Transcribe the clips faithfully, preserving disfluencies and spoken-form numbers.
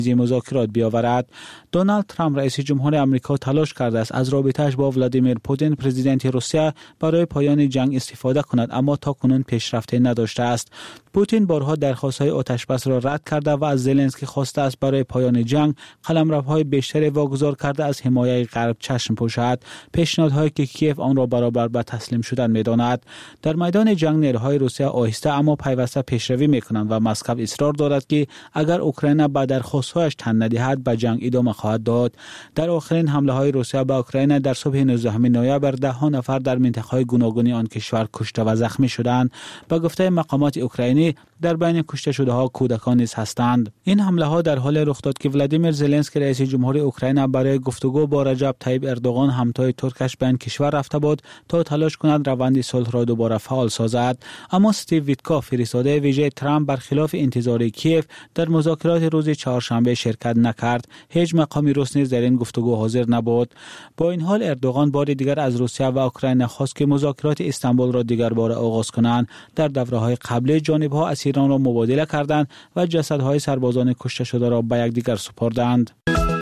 مذاکرات بیاورد. دونالد ترامپ رئیس جمهور آمریکا تلاش کرده است از رابطه‌اش با ولادیمیر پوتین پرزیدنت روسیه برای پایان جنگ استفاده کند، اما تاکنون پیشرفتی نداشته است. پوتین بارها درخواست‌های آتش‌بس را رد کرده و از زلنسکی خواسته است برای پایان جنگ قلمروهای بیشتری واگذار کرده از حمایت غرب چشم پوشد، پیشنهادهایی که کیف آن را برابر به تسلیم شدن می‌داند. در میدان جنگ نیروهای روسیه آهسته اما پیوسته پیشروی می‌کنند و مسکو اصرار دارد که اگر اوکراین به درخواست‌هایش تن ندهد به جنگ ادامه خواهد داد. در آخرین حمله‌های روسیه به اوکراین در صبح نوزدهم نوامبر ده ها نفر در منطقه‌های گوناگون آن کشور کشته و زخمی شدند. به گفته مقامات اوکراینی در بین کشته شده ها کودکان نیز هستند. این حمله ها در حال رخ داد که ولادیمیر زلنسکی رئیس جمهور اوکراین برای گفتگو با رجب طیب اردوغان همتای ترکش به این کشور رفته بود تا تلاش کند روند صلح را دوباره فعال سازد. اما استیو ویتکوف فرستاده ویژه ترامپ برخلاف انتظار کیف در مذاکرات روز چهارشنبه شرکت نکرد. هیچ مقامی روس نیز در این گفتگو حاضر نبود. با این حال اردوغان بار دیگر از روسیه و اوکراین خواست که مذاکرات استانبول را دیگر بار آغاز کنند. در دوره‌های قبلی جانب‌ها اسیران را مبادله کردند و جسدهای سربازان کشته شده را به یکدیگر سپردند.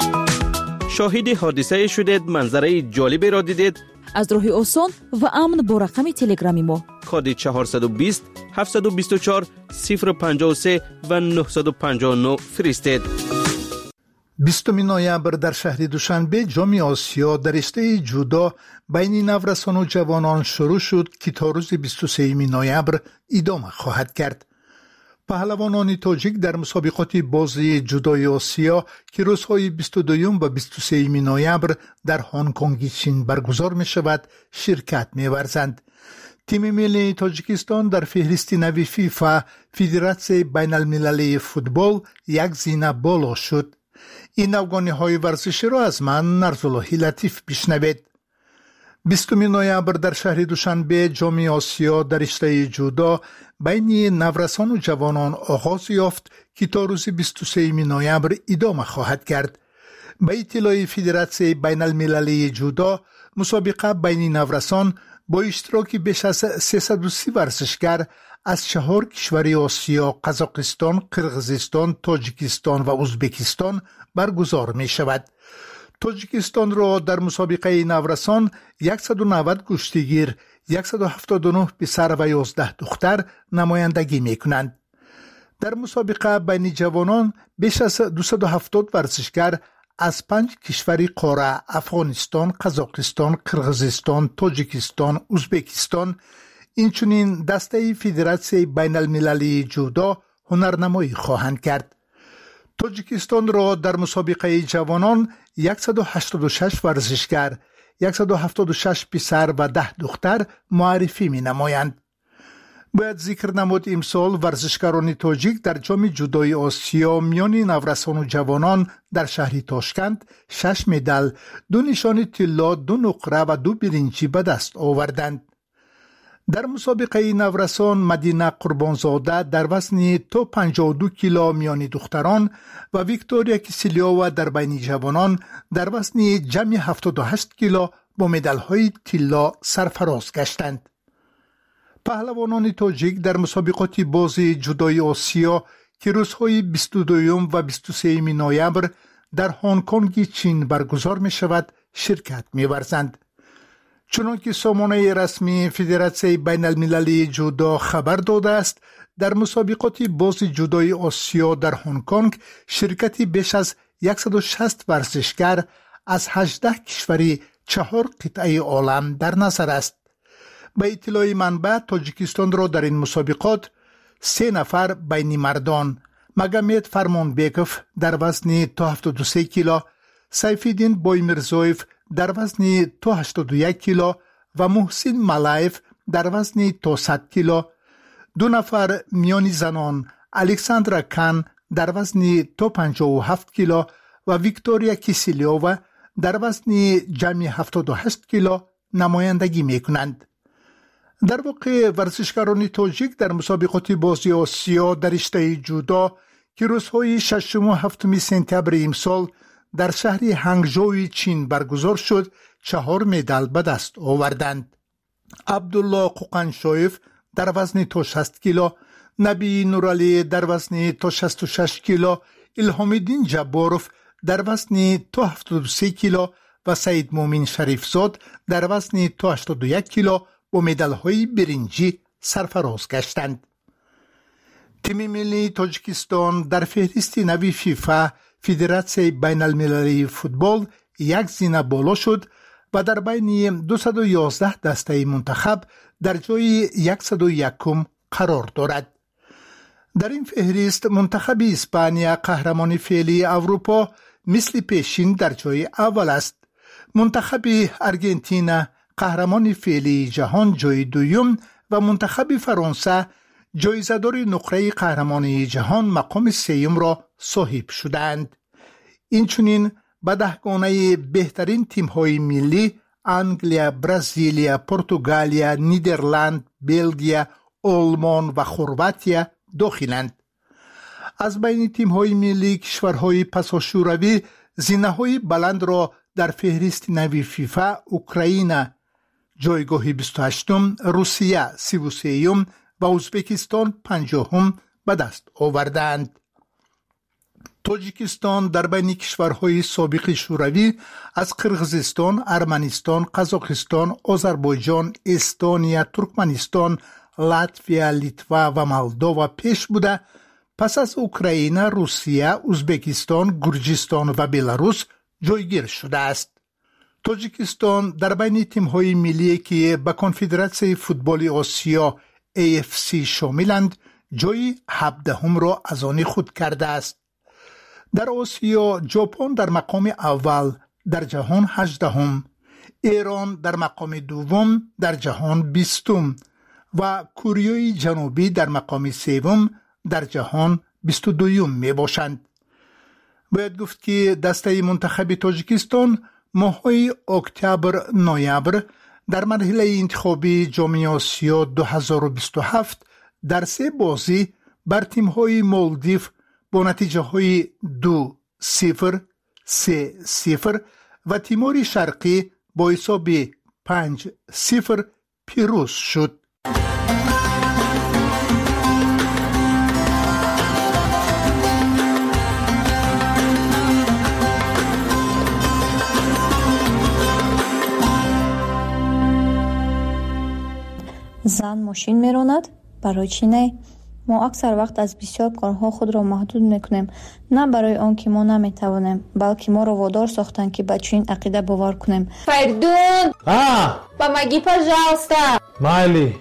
شاهد حادثه شدید، منظره جالبی را دیدید؟ از راه آسان و امن با رقم تلگرامی ما کد چهارصد و بیست هفتصد و بیست و چهار صفر پنجاه و سه و نهصد و پنجاه و نه فرستید. بیستم نوامبر در شهر دوشنبه جام آسیا در رشته جودو بین نورسان و جوانان شروع شد که تا روز بیست و سوم نوامبر ادامه خواهد کرد. پهلوانان تاجیک در مسابقات بازی جودوی آسیا که روزهای بیست و دو و بیست و سوم نوامبر در هنگ کنگ چین برگزار می شود شرکت می ورزند. تیم ملی تاجیکستان در فهرست نوی فیفا فدراسیون بین المللی فوتبال یک زینه بالا شد. این افغانی های ورزشی را از من نرزاللهی لطیف بشنوید. بیستم نوامبر در شهر دوشنبه جام آسیا در رشته جودو بین نورسان و جوانان آغاز یافت که تا روز بیست و سوم نوامبر ادامه خواهد کرد. به اطلاع فدراسیون بین المللی جودو مسابقه بین نورسان با اشتراک بیش از سیصد و سی ورزشگر از چهار کشور آسیا، قزاقستان، قرقیزستان، تاجیکستان و ازبکستان برگزار می شود. تاجیکستان را در مسابقه نورسان صد و نود کشتیگیر، صد و هفتاد و نه پسر و یازده دختر نمایندگی می کنند. در مسابقه بین جوانان بیش از دویست و هفتاد ورزشگر از پنج کشور قاره افغانستان، قزاقستان، قرقیزستان، تاجیکستان، ازبکستان اینچنین دسته فدراسیون بین المللی جودو هنرنمایی خواهند کرد. تاجیکستان را در مسابقه جوانان صد و هشتاد و شش ورزشگر، صد و هفتاد و شش پسر و ده دختر معرفی می نمایند. باید ذکر نمود امسال ورزشکاران تاجیک در جام جودوی آسیا میان نورسان و جوانان در شهر تاشکند شش مدال، دو نشان طلا، دو نقره و دو برنجی به دست آوردند. در مسابقه نورسان مدینه قربانزاده در وزن تا پنجاه و دو کیلو میان دختران و ویکتوریا کیسلیووا در بین جوانان در وزن جمع هفتاد و هشت کیلو با مدال‌های طلا سرفراز گشتند. پهلوانان تاجیک در مسابقات بازی جودوی آسیا که روزهای بیست و دو و بیست و سوم نوامبر در هنگ کنگ چین برگزار می شود شرکت می ورزند. چنانکه سامانه رسمی فدراسیون بین المللی جودو خبر داده است، در مسابقات بازی جودوی آسیا در هنگ کنگ شرکتی بیش از صد و شصت ورزشگر از هجده کشوری چهار قطعه عالم در نظر است. به اطلاع منبع تاجیکستان را در این مسابقات سه نفر بین مردان مگامد فرمانبیکوف در وزن تا هفتاد و سه کیلو، سیفیدین بویمیرزویف در وزن تا هشتاد و یک کیلو و محسن ملایف در وزن تا صد کیلو، دو نفر میانی زنان الکساندرا کان در وزن تا پنجاه و هفت کیلو و ویکتوریا کیسلیووا در وزن جمع هفتاد و هشت کیلو نمایندگی می کنند. در واقع ورزشکاران تاجیک در مسابقات بازی آسیا در رشته جودو که روزهای ششم و هفتم سپتامبر امسال در شهر هنگژوی چین برگزار شد چهار مدال به دست آوردند. عبدالله قوقنشویف در وزن تا شصت کیلو، نبی نورالی در وزن تا شصت و شش کیلو، الهام‌الدین جباروف در وزن تا هفتاد و سه کیلو و سعید مومن شریفزاد در وزن تا هشتاد و یک کیلو با مدال‌های برنجی سرفراز گشتند. تیم ملی تاجیکستان در فهرست نوی فیفا فدراسیون بین المللی فوتبال یک زینه بالا شد و در بین دویست و یازده دسته منتخب در جای صد و یک قرار دارد. در این فهرست منتخب اسپانیا قهرمان فعلی اروپا مثل پیشین در جای اول است. منتخب ارژانتین قهرمان فعلی جهان جای دوم و منتخب فرانسه جایزه‌دار نقره قهرمانی جهان مقام سوم را صاحب شدند. اینچنین به دهگانه بهترین تیم‌های ملی انگلیا، برزیلیا، پرتغالیا، نیدرلند، بلژیم، آلمان و خرواتیا داخلند. از بین تیم‌های ملی کشورهای پساشوروی زینه‌های بلند را در فهرست نوی فیفا اوکراین جایگاه بیست و هشتم، روسیه سی و سه و ازبکستان پنجاهم به دست آوردند. تاجیکستان در بین کشورهای سابق شوروی از قرغیزستان، ارمنستان، قزاقستان، آذربایجان، استونیا، ترکمنستان، لاتویا، لیتوا و مولداوا پیش بوده، پس از اوکراین، روسیه، ازبکستان، گرجستان و بلاروس جایگیر شده است. تاجیکستان در بین تیم‌های ملی که به کنفدراسیون فوتبال آسیا ای اف سی شاملند جای هفدهم را از آن خود کرده است. در آسیا ژاپن در مقام اول در جهان هجدهم، ایران در مقام دوم در جهان بیستم و کره جنوبی در مقام سوم در جهان بیست و دوم می باشند. باید گفت که دسته منتخب تاجیکستان ماه‌های اکتبر نوامبر در مرحله انتخابی جام آسیا دو هزار و بیست و هفت در سه بازی بر تیم‌های مالدیو با نتیجه های دو صفر، سه صفر و تیمور شرقی با حساب پنج صفر پیروز شد. زن ماشین میراند؟ برای چی نه؟ ما اکثر وقت از بسیار کارها خود را محدود میکنیم، نه برای آن که ما نمیتوانیم، بلکه ما را وادار ساختند که به چنین عقیده باور کنیم. Perdón. Ah, Помоги, пожалуйста. Майли.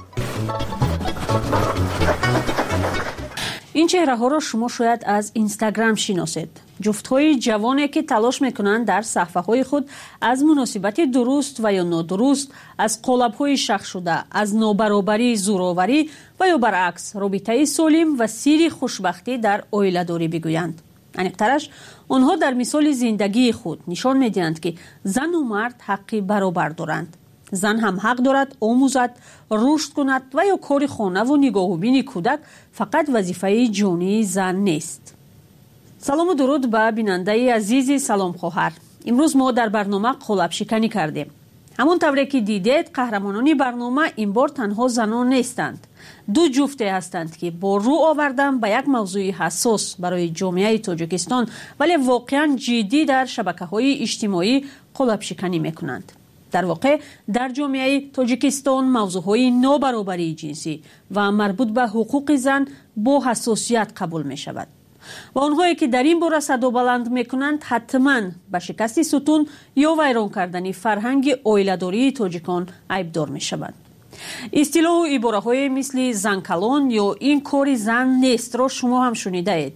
این چهره‌ها را شما شاید از اینستاگرام شناسید. جفت‌های جوانی که تلاش می‌کنند در صفحه‌های خود از مناسبت درست و یا نادرست، از قالب‌های شخص شده، از نابرابری زورآوری و یا برعکس رابطه سالم و سیر خوشبختی در عائله‌داری بگویند. انیق‌ترش آنها در مثال زندگی خود نشان می‌دهند که زن و مرد حق برابر دارند. زن هم حق دارد آموزد، رشد کند و یا کار خانه و نگاه و بین کودک فقط وظیفه جانی زن نیست. سلام و درود به بیننده عزیز سلام خواهر. امروز ما در برنامه قالب شکنی کردیم. همون طوری که دیدید قهرمانان برنامه این بار تنها زنان نیستند. دو جفته هستند که با رو آوردن به یک موضوع حساس برای جامعه تاجیکستان ولی واقعا جدی در شبکه‌های اجتماعی قالب شکنی میکنند. در واقع در جامعه تاجیکستان موضوعهای نابرابری جنسی و مربوط به حقوق زن با حساسیت قبول می شود و آنهایی که در این باره صدا بلند می کنند حتما به شکست ستون یا ویران کردن فرهنگ عائله‌داری تاجیکان عیبدار می شوند. اصطلاح و عباره های مثل زن کلان یا این کار زن نیست را شما هم شنیده اید.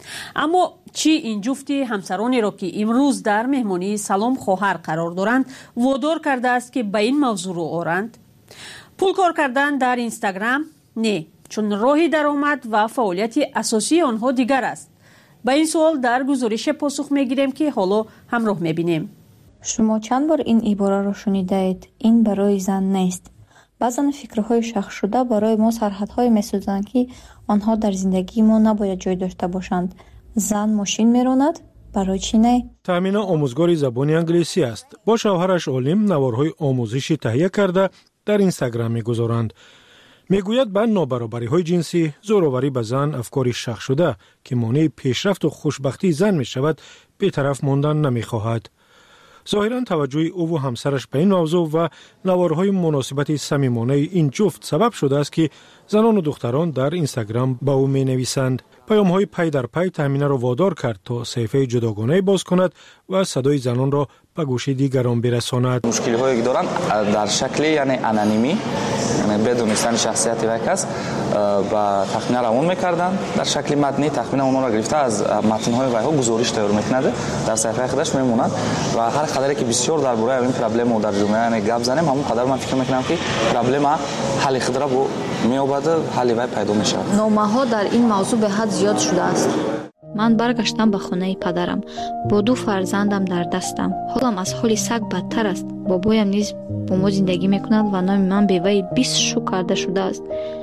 اما چی این جفتی همسرانی را که امروز در مهمانی سلام خواهر قرار دارند وادار کرده است که به این موضوع رو آورند؟ پول کار کردن در اینستاگرام؟ نه، چون راهی درآمد و فعالیت اساسی آنها دیگر است. به این سوال در گزارش پاسخ میگیریم که حالا همراه میبینیم. شما چند بار این عباره را شنیده اید؟ این برای زن نیست. بعضا فکرهای شخص شده برای ما سرحدهای میسازند که آنها در زندگی ما نباید جای داشته باشند. زن ماشین میراند؟ برای چی نه؟ تامین آموزگار زبان انگلیسی است. با شوهرش عالم نوارهای آموزشی تهیه کرده در اینستاگرام میگذارند. میگوید به نابرابری‌های جنسی، زوراوری به زن افکاری شخص شده که مانع پیشرفت و خوشبختی زن می شود، بی‌طرف ماندن نمی‌خواهد. ظاهراً توجه او و همسرش به این موضوع و نوارهای مناسبت صمیمانه این جفت سبب شده است که زنان و دختران در اینستاگرام با او می‌نویسند. پیام‌های پی در پی تامینه را وادار کرد تا صفحه جداگانه باز کند و صدای زنان را به گوش دیگران برساند. مشکلی که دارن در شکل یعنی انانیمی، یعنی بدون نشان شخصیت یک کس با تخمین را اون میکردن، در شکل متنی تخمین اون را گرفته از متن‌های ویها گزارش تیار میکنند، در صفحه خودش میمونند و هر قدری که بسیار درباره این پرابلم و در جامعه گپ زنیم، همون قدر من فکر میکنم که پرابلم حل خود را با میابد حل وی پیدا میشه. نامه‌ها در این موضوع به حد زیاد شده است. من برگشتم به خانه پدرم با دو فرزندم در دستم. حالم از حال سگ بدتر است. بابایم نیز با ما زندگی میکند و نام من به وی بیست شو کرده شده است.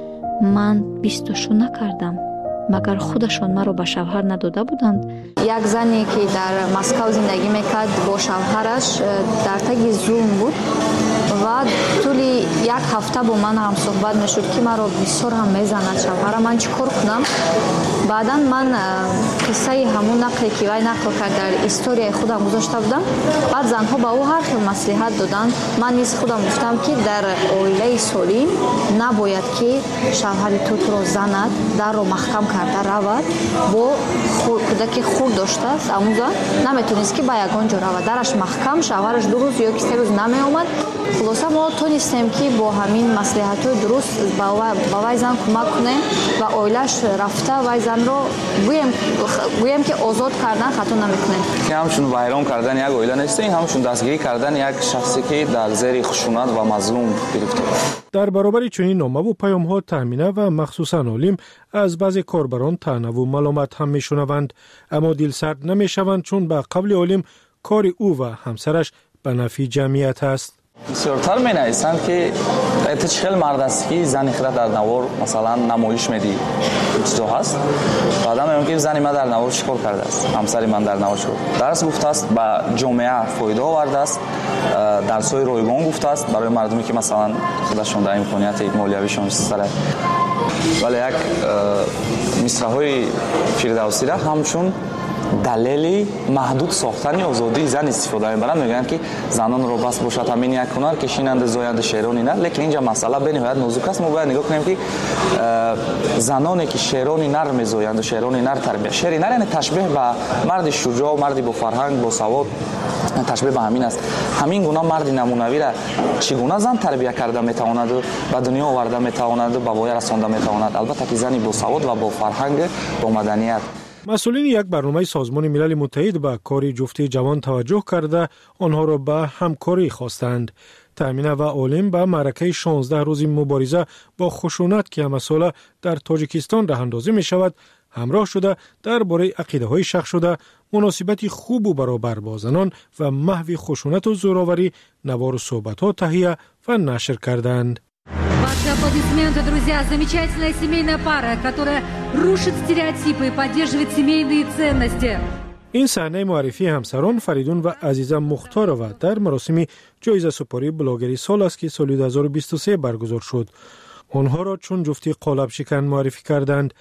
من بیست شو نکردم. مگر خودشان مرا به شوهر نداده بودند؟ یک زنی که در مسکو زندگی میکرد با شوهرش در تگ زوم بود و طولی یک هفته با من هم صحبت میشد که مرا بسیار هم میزند شوهرم، من چیکار کنم؟ بعدا من قصه همون نقلی که وی نقل کرد در استوری خودم گذاشته بودم. بعد زنها با او هر خیل مصلحت دادن. من نیز خودم گفتم که در عائله سالم نباید که شوهر تو تو را زند، در رو محکم کرده رود، با کودک خود داشته است اموزا نمیتونست که با یگان جا رود، درش محکم، شوهرش دو روز یا که سه روز نمی اومد. خلاصه ما تونستیم که با همین مصلحت‌های درست با وی زن کمک کنیم و عائله‌اش رفته وی زن رو گویم گویم که آزاد کردن خطا نمیکنه. که همشون ویران کردن یک عائله نیست، این همشون دستگیری کردن یک شخصی که در زیر خشونت و مظلوم گرفته. در برابر چنین نامه و پیام‌ها تامینه و مخصوصاً عالم از بعضی کاربران طعنه و ملامت هم میشنوند، اما دلسرد نمیشوند چون به قول عالم کار او و همسرش به نفع جمعیت است. بسیارتر می نویسند که ایت خیلی مرد است که زنی خود در نوار مثلا نمایش میدی چیزا هست، بعدا میگن که زنی من در نوار چیکار کرده است، همسری من در نوار چیکار درس گفته است، با جامعه فایده آورده است، درس‌های رایگان گفته است برای مردمی که مثلا خودشون در امکانیت مالیویشون سره. ولی یک مصرع‌های فردوسی را همچون دلیلی محدود ساختن آزادی زن استفاده می‌برند. میگن که زنان رو بس باشد همین یک هنر که شیننده زاینده شعرانی نه، لیکن اینجا مسئله به نهایت نازک است. ما باید نگاه کنیم که زنانی که شعرانی نر می‌زایند و شعرانی نر تربیت، شعری نر یعنی تشبیه به مرد شجاع، مردی با فرهنگ، با سواد، تشبیه به همین است. همین گونه مرد نمونوی را چگونه زن تربیت کرده میتواند و به دنیا آورده میتواند و به وای رسانده میتواند، البته که زنی با سواد و با فرهنگ، با مدنیت. مسئولین یک برنامه سازمان ملل متحد به کار جفتی جوان توجه کرده آنها را به همکاری خواستند. تامینه و عالم به معرکه شانزده روزی مبارزه با خشونت که همه ساله در تاجیکستان راه اندازی می شود همراه شده درباره عقیده های شخص شده، مناسبت خوب و برابر با زنان و محو خشونت و زوراوری نوار و صحبت ها تهیه و نشر کردند. Ваши аплодисменты, друзья. Замечательная семейная пара, которая рушит стереотипы и поддерживает семейные ценности. این صحنه معرفی همسران فریدون و عزیزه مختارова در مراسم جایزه سپاری بلاگری سال است که سال دو هزار و بیست و سه برگزار شد. آنها را چون جفتی قالب شکن معرفی کردند.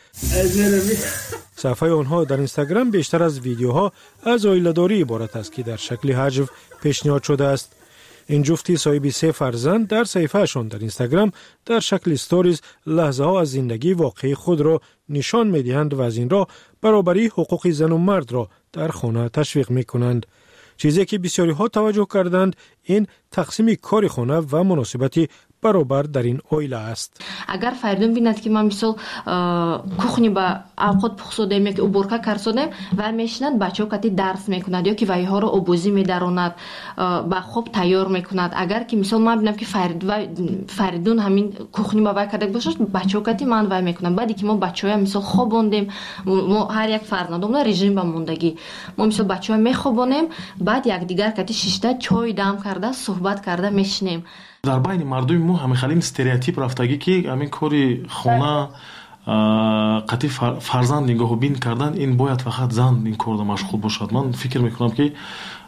صفحه آنها در اینستاگرام بیشتر از ویدیوها از عائله‌داری عبارت است که در شکل حجو پیشنهاد شده است. این جفتی صاحب سه فرزند در صفحه‌شان در اینستاگرام در شکل استوریز لحظه ها از زندگی واقعی خود را نشان می‌دهند و از این را برابری حقوق زن و مرد را در خانه تشویق می‌کنند. چیزی که بسیاری ها توجه کردند این تقسیم کار خانه و مناسبتی برابر در این عائله است. اگر فریدون بیند که من مثلا کухни با اوقات پخ سودیم یا که اوبورکا کار سودیم و میشنند بچه‌ها کتی درس میکند یا که وای ها رو آبوزی میداروند با خوب تیار میکند. اگر که مثلا من ببینم که فرید و فریدون همین کухни با وای کرده باشه بچه‌ها کتی من وای میکنم. بعدی که ما بچه‌ها مثلا خوابوندیم، ما هر یک فرزندمون رژیم با موندگی ما مثلا بچه‌ها میخوابونیم، بعد یک دیگر کتی شیشته چای دم کرده صحبت کرده میشنیم. در بین مردم ما همه خیلی استریوتیپ رفتگی که همین کاری خونه قطعی فرزند نگاه بین کردن این باید فقط زن این کار مشغول باشد. من فکر میکنم که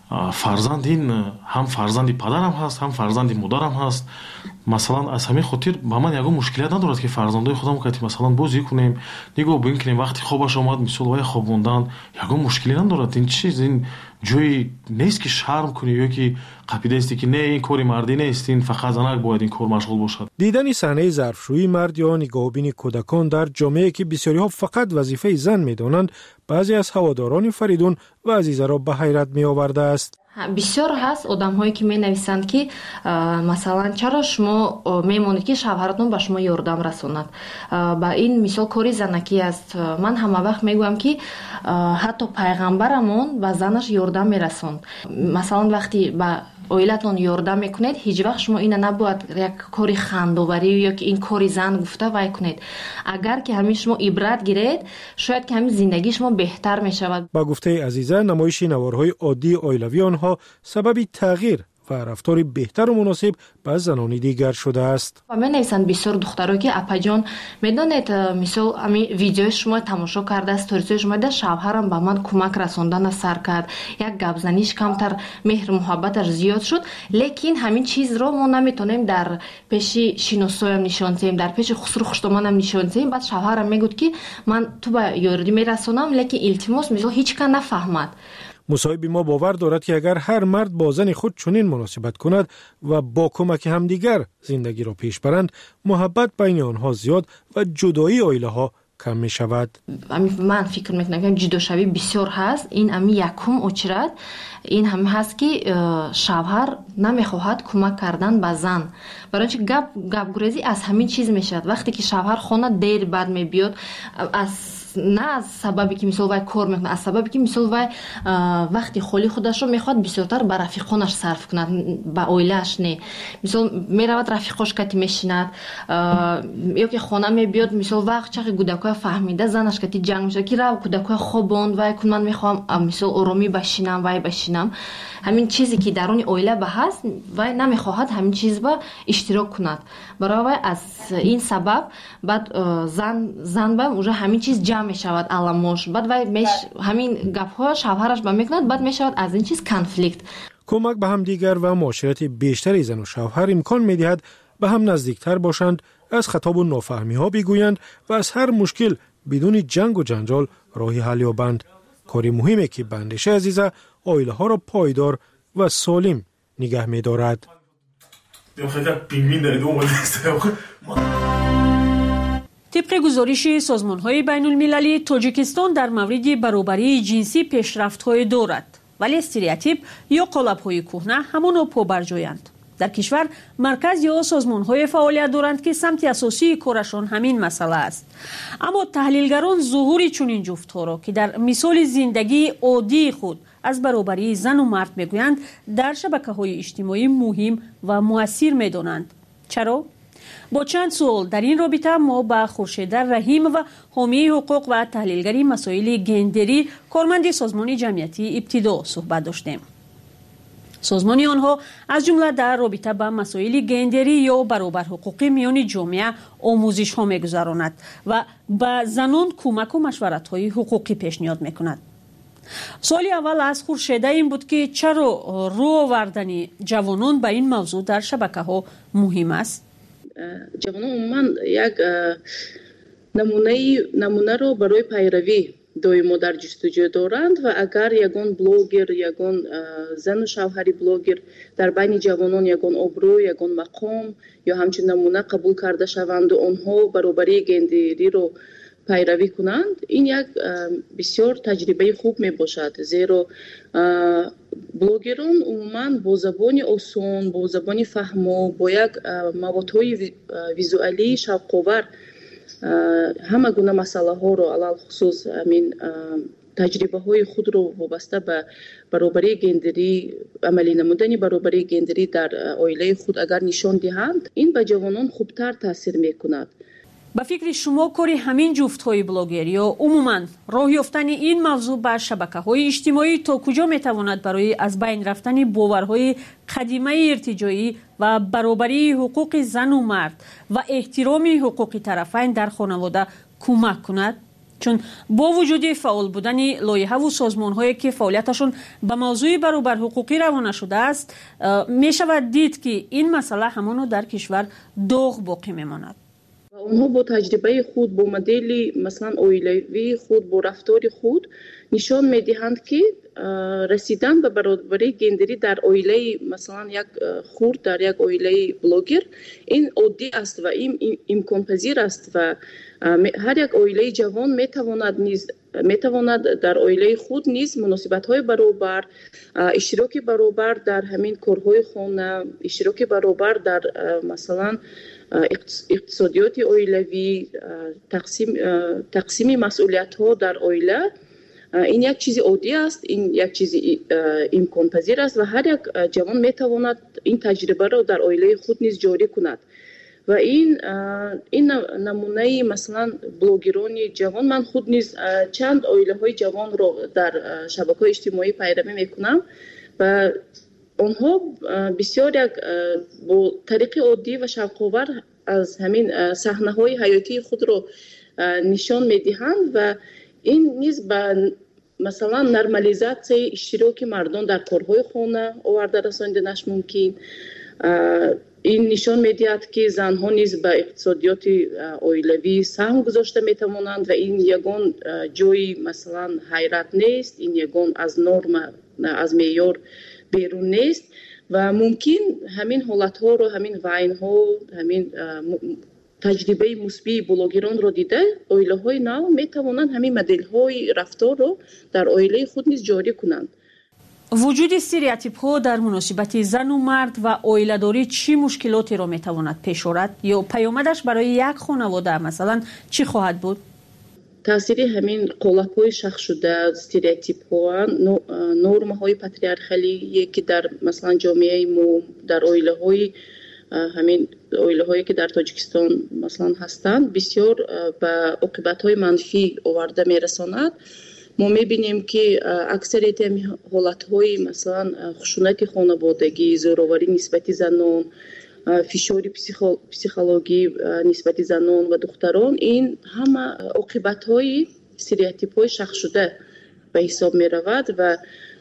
фарзанд ин ҳам фарзанди падарам ҳаст, ҳам фарзанди модарам ҳаст. масалан аз ҳамин хотир ба ман ягон мушкилият надорад ки фарзандои худам кати масалан бозӣ кунем, нигоҳ бин кунем, вақти хобаш омад мисол вай хобондан ягон мушкилӣ надорад. ин чиз ин ҷои нест ки шарм кунӣ ё ки қапидаисти ки не ин кори мардӣ нест, ин фақат занак бояд ин кор машғул бошад. дидани саҳнаи зарфшӯии мард ё нигоҳубини кӯдакон дар ҷомеае ки бисёриҳо фақат вазифаи зан медонанд, баъзе аз ҳаводорони Фаридун ва Азизаро ба ҳайрат меовардааст. бисёр ҳаст одамҳое ки менависанд ки масалан чаро шумо мемонед ки шавҳаратон ба шумо ёрдам расонад. Ба ин мисол кори занакӣ аст. Ман ҳама вақт мегӯям ки ҳатто пайғамбарамон ба занаш ёрдам мерасонд. Масалан вақти ба оилатон ёрдам мекунед, ҳеҷ вақт шумо ина набояд як кори хандоварӣ ё ки ин кори зан гуфта вай кунед. Агар ки ҳамин шумо ибрат гиред, шояд ки ҳамин зиндагии шумо беҳтар мешавад. ба гуфтаи Азиза, намоиши наворҳои оддии оилавии онҳо сабаби тағйир ва рафтори беҳтару муносиб ба занони дигар шудааст. Ва менависанд бисёр духтаро ки апаҷон медонед мисол ами видеои шумо тамошо карда, сторисои шумо да шавҳарам ба ман кӯмак расондана сар кард, як гапзаниш камтар меҳру муҳаббаташ зиёд шуд, лекин ҳамин чизро мо наметонем дар пеши шиносоям нишон диҳем, дар пеши хусру хуштоманам нишон диҳем. Баъд шавҳарам мегӯяд ки ман ту ба ёрдӣ мерасонам, лекин илтимос мисол ҳеҷ кан нафаҳмад. мусоҳиби мо бовар дорад ки агар ҳар мард бо зани худ чунин муносибат кунад ва бо кӯмаки ҳамдигар зиндагиро пеш баранд, муҳаббат байни онҳо зиёд ва ҷудоии оилаҳо кам мешавад. Ман фикр мекунам ки ҷудошавӣ бисёр ҳаст. Ин ами якум очрад ин ҳам ҳаст ки шавҳар намехоҳад кӯмак кардан ба зан. Барои чи гап гапгурезӣ аз ҳамин чиз мешавад. вақте ки шавҳар хона дер бад мебиёд, аз на аз сабаби ки мисол вай кор мекунад, аз сабаби ки мисол вай вақти холи худашро мехоҳад бисёртар ба рафиқонаш сарф кунад, ба оилааш не. Мисол меравад рафиқош кати мешинад, ё ки хона мебиёд, мисол вақт чақи кӯдакоя фаҳмида занаш кати ҷанг мешавад ки рав кӯдакоя хобонд, вай кун, ман мехоҳам мисол оромӣ башинам, вай башинам. ҳамин чизе ки даруни оила ба ҳаст, вай намехоҳад ҳамин чиз ба иштирок кунад. Барои вай аз ин сабаб баъд зан зан ба уже ҳамин чиз ҷамъ мешавад аламош, баъд вай меш ҳамин гапҳо шавҳараш ба мекунад, баъд мешавад аз ин чиз конфликт. кӯмак ба ҳамдигар ва муоширати бештари зану шавҳар имкон медиҳад ба ҳам наздиктар бошанд, аз хатобу нофаҳмиҳо бигӯянд ва аз ҳар мушкил бидуни ҷангу ҷанҷол роҳи ҳал ёбанд. кори муҳиме ки ба андешаи Азиза оилаҳоро пойдор ва солим нигаҳ медорад. طبق گزارش سازمان‌های بین‌المللی، تاجیکستان در مورد برابری جنسی پیشرفت‌های دارد، ولی استریوتیپ یا قالب‌های کهنه همانا پابرجایند. در کشور مرکز یا سازمان‌های فعالیت دارند که سمت اساسی کارشان همین مسئله است. اما تحلیلگران ظهور چنین جفت‌ها را که در مثال زندگی عادی خود از برابری زن و مرد میگویند، در شبکه‌های اجتماعی مهم و مؤثر می‌دانند. چرا؟ با چند سوال در این رابطه ما با خورشید رحیم و حامی حقوق و تحلیلگری مسائل گندری کارمند سازمان جمعیتی ابتدا صحبت داشتیم. سازمان آنها از جمله در رابطه با مسائل گندری یا برابر حقوقی میان جامعه آموزش ها میگذراند و به زنان کمک و مشورت های حقوقی پیشنهاد میکند. سوالی اول از خورشید این بود که چرا رو آوردن جوانان به این موضوع در شبکه ها مهم است؟ جوانان عموما یک نمونه نمونه رو برای پیروی دویمو در جستجو دارند و اگر یگان بلوگر یگان زن و شوهری بلوگر در بین جوانان یگان ابرو یگان مقام یا همچنین نمونه قبول کرده شوند و آنها برابری گندری رو پیروی کنند، این یک بسیار تجربه خوب می باشد، زیرا بلوگران عموما با زبان آسان، با زبان فهمو، با یک موادهای ویزوالی شوق‌آور همه گونه مسئله ها رو علل خصوص همین تجربه های خود رو وابسته به برابری گندری، عملی نمودن برابری گندری در عائله خود اگر نشان دهند، این به جوانان خوبتر تاثیر میکند. به فکر شما کاری همین جفت‌های بلاگر یا عموماً راه یافتن این موضوع بر شبکه‌های اجتماعی تا کجا میتواند برای از بین رفتن باورهای قدیمی ارتجاعی و برابری حقوق زن و مرد و احترام حقوق طرفین در خانواده کمک کند؟ چون با وجود فعال بودن لایحه و سازمان‌هایی که فعالیتشون به موضوع برابر حقوقی روانه شده است، می شود دید که این مسئله همانو در کشور داغ باقی میماند. اونها با تجربه خود، با مدل مثلا اویلوی خود، با رفتار خود نشان میدهند که رسیدن به برابری گندری در اویله مثلا یک خورد، در یک اویله بلوگر، این عادی است و این امکان پذیر است و هر یک اویله جوان میتواند نیز میتواند در اویله خود نیز مناسبت‌های برابر، اشتراک برابر در همین کارهای خانه، اشتراک برابر در مثلا اقتصادیات اویلوی، تقسیم تقسیم مسئولیت‌ها در اویله، این یک چیز عادی است، این یک چیز امکان پذیر است و هر یک جوان میتواند این تجربه را در اویله خود نیز جاری کند و این این نمونه مثلا بلوگران جوان، من خود نیز چند اویله های جوان را در شبکه‌های اجتماعی پیروی میکنم و آنها بسیار یک با طریق عادی و شوق‌آور از همین صحنه‌های حیاتی خود را نشان میدهند و این نیز به مثلا نرمالیزاسیای اشتراک مردان در کارهای خانه آورده رساندنش ممکن. این نشان میدهد که زنها نیز به اقتصادیات اویلوی سهم گذاشته میتوانند و این یگان جای مثلا حیرت نیست، این یگان از نرم، از معیار بیرون نیست و ممکن همین حالت ها رو، همین وین ها، همین تجربه مثبت بلوگران رو دیده اویله های نو می توانند همین مدل های رفتار رو در اویله خود نیز جاری کنند. وجود استریوتیپ ها در مناسبت زن و مرد و اویله داری چی مشکلاتی رو می تواند پیش آورد یا پیامدش برای یک خانواده مثلا چی خواهد بود؟ تاثیر همین قالب های شخص شده، استریوتیپ ها، نرم های پاتریارخالی که در مثلا جامعه ما، در اویله های همین اویله هایی که در تاجیکستان مثلا هستند بسیار به عاقبت های منفی آورده میرساند. ما میبینیم که اکثریت حالت های مثلا خشونت خانوادگی، زوراوری نسبت زنان، فشار پسیخولوژی نسبت زنان و دختران، این همه عاقبت های استریوتیپ های شخص شده به حساب می رود و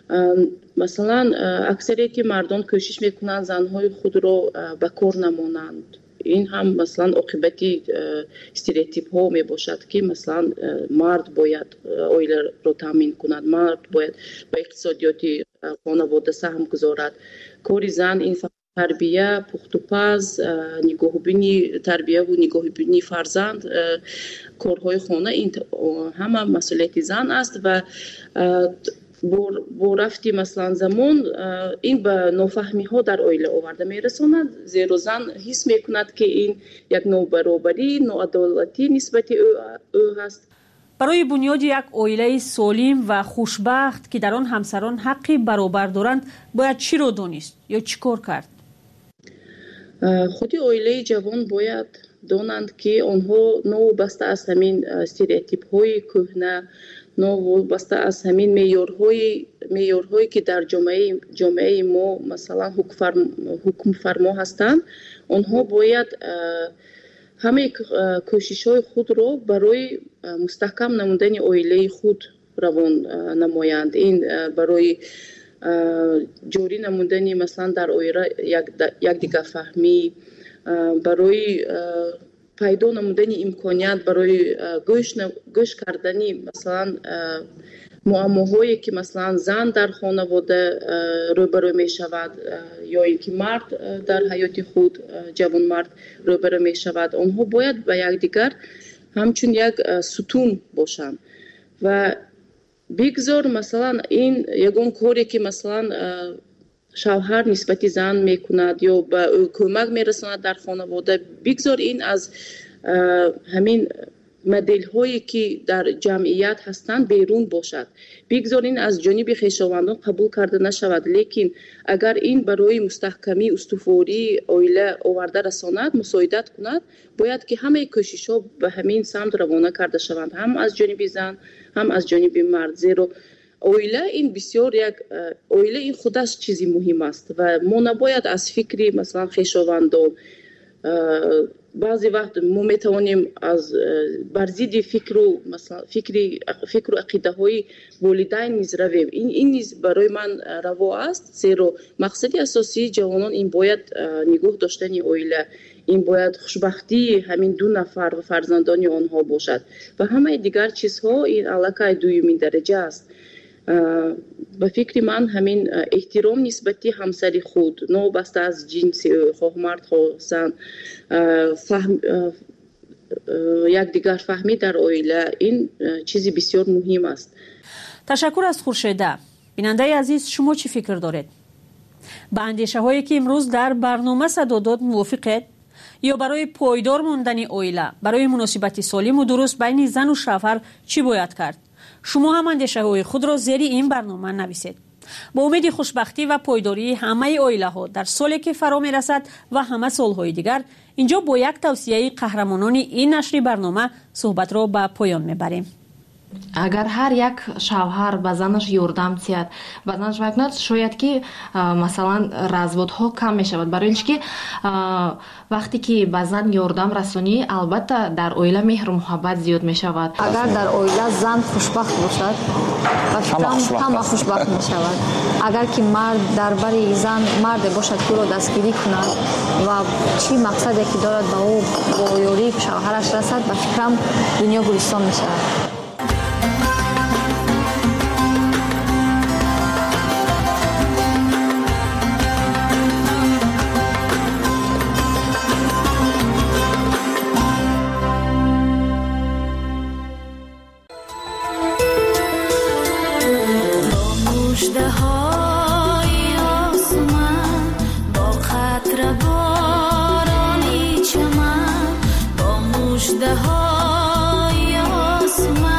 مثلا اکثریت مردم کوشش میکنند زنهای خود را به کار نمانند. این هم مثلا عاقبت استریوتیپ ها می باشد که مثلا مرد باید اویله را تامین کند، مرد باید به اقتصادیات خانواده سهم گذارد. کار زن این تربیه، پخت و پز، نگاهبینی تربیه و نگاهبینی فرزند، کارهای خانه، این همه مسئولیت زن است و با رفتی مثلا زمان این به نافهمی ها در اویله آورده میرساند، زیرا زن حس میکند که این یک نابرابری، ناعدالتی نسبت او هست. برای بنیاد یک اویله سالم و خوشبخت که در آن همسران حقی برابر دارند باید چی رو دانست یا چی کار کرد؟ خودی اویله جوان باید دانند که آنها نوابسته از همین استریوتیپ های کهنه، نوابسته از همین معیارهای معیارهایی که در جامعه جامعه ما مثلا حکم فرما هستند، آنها باید همه کوشش های خود را برای مستحکم نمودن اویله خود روان نمایند. این برای جوری نمودن مثلا در اویله یک دیگه فهمی، برای پیدا نمودن امکانیت برای گوش گوش کردنی مثلا معماهایی که مثلا زن در خانواده روبرو می شود یا اینکه مرد در حیات خود، جوان مرد روبرو می شود، آنها باید به یکدیگر همچون یک ستون باشند و بگذار مثلا این یگان کاری که مثلا شوهر نسبت زن میکند یا به او کمک میرساند در خانواده، بگذار این از همین مدل هایی که در جمعیت هستند بیرون باشد، بگذار این از جانب خویشاوندان قبول کرده نشود. لیکن اگر این برای مستحکمی استواری اویله آورده رساند، مساعدت کند، باید که همه کوشش ها به همین سمت روانه کرده شوند، هم از جانب زن هم از جانب مرد. زیرا اویله این بسیار یک اویله این خودش چیزی مهم است و ما نباید از فکری مثلا خویشاوندان баъзе вақт мо метавонем аз бар зидди фикру масалан фикри фикру ақидаҳои волидайн низ равем. ин ин низ барои ман раво аст, зеро мақсади асосии ҷавонон ин бояд нигоҳ доштани оила, ин бояд хушбахтии ҳамин ду нафар фарзандони онҳо бошад ва ҳамаи дигар чизҳо ин аллакай дуюмин дараҷа аст. ба фикри ман ҳамин эҳтиром нисбати ҳамсари худ, новобаста аз ҷинси ӯ, хоҳ мард хоҳ зан, фаҳм якдигар фаҳмӣ дар оила, ин чизи бисёр муҳим аст. ташаккур аз хуршеда. бинандаи азиз, шумо чӣ фикр доред? ба андешаҳое ки имрӯз дар барнома садо дод мувофиқед? ё барои пойдор мондани оила, барои муносибати солиму дуруст байни зану шавҳар чӣ бояд кард? шумо ҳам андешаҳои худро зери ин барнома нависед. бо умеди хушбахтӣ ва пойдории ҳамаи оилаҳо дар соле ки фаро мерасад ва ҳама солҳои дигар, инҷо бо як тавсияи қаҳрамонони ин нашри барнома суҳбатро ба поён мебарем. агар ҳар як шавҳар ба занаш ёрдам диҳад, ба занаш вакнад, шояд ки масалан разводҳо кам мешавад. барои ин ки вақте ки ба зан ёрдам расонӣ, албатта дар оила меҳру муҳаббат зиёд мешавад. агар дар оила зан хушбахт бошад, ба фикрам ҳама хушбахт мешавад. агар ки мард дар бари зан марде бошад ки ӯро дастгирӣ кунад ва чӣ мақсаде ки дорад ба ӯ бо ёрии шавҳараш расад, ба фикрам дунё гулистон мешавад. مژده‌های آسمان